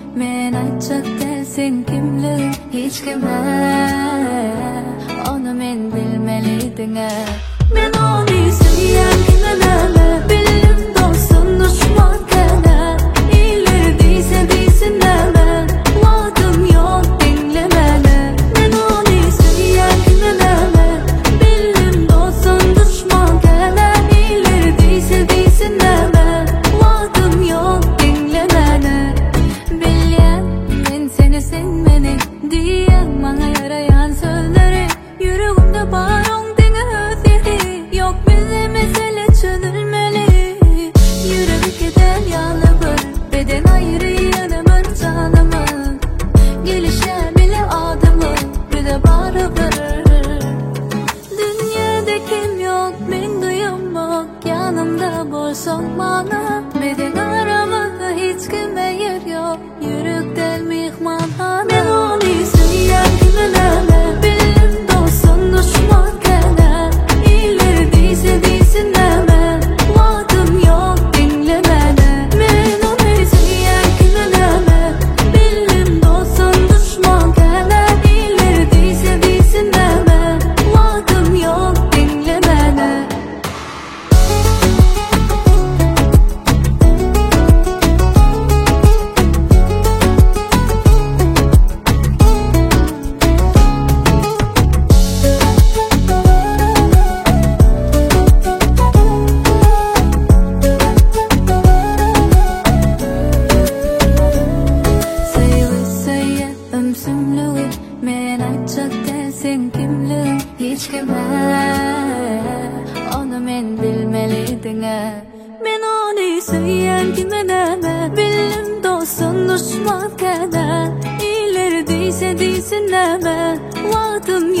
men aytjak sen kimligin hiç kime. Onu men bilmeli diňe. Men onu süýen kimeme, bilim dostun düşman kene. İleri diýse diýsin näme, wagtym ýok dinlemene. Men onu süýen kimeme, bilim dostun düşman kene. İleri diýse diýsin näme, wagtym ýok dinlemene. Bilýän men seni sevmeni diýen maňa ýarayan sözleri, yüreğimde bar oň diňe özleri. Yok bize mesele çözülmeli. Yürek eden yanı bir, beden ayrı yanımın canımın. Gelişe bile adımı, bir de barıbır. Dünyada kim yok, men duyum yok. Yanımda bolsoň bana, beden aramızda hiç kime yer yok. Yürekden mihmanhana. Men onu süýen kimeme, bilim dostun düşman kene. İleri diýse diýsin näme, wagtym ýok dinlemene. Men onu süýen kimeme, bilim dostun düşman kene. İleri diýse diýsin näme, wagtym ýok dinlemene. Ömsümlüğü men aytjak sen kimligin hiç kime. Onu men bilmeli diňe. Men onu süýen kimeme, bilim dostun düşman kene. İleri diýse diýsin näme, wagtym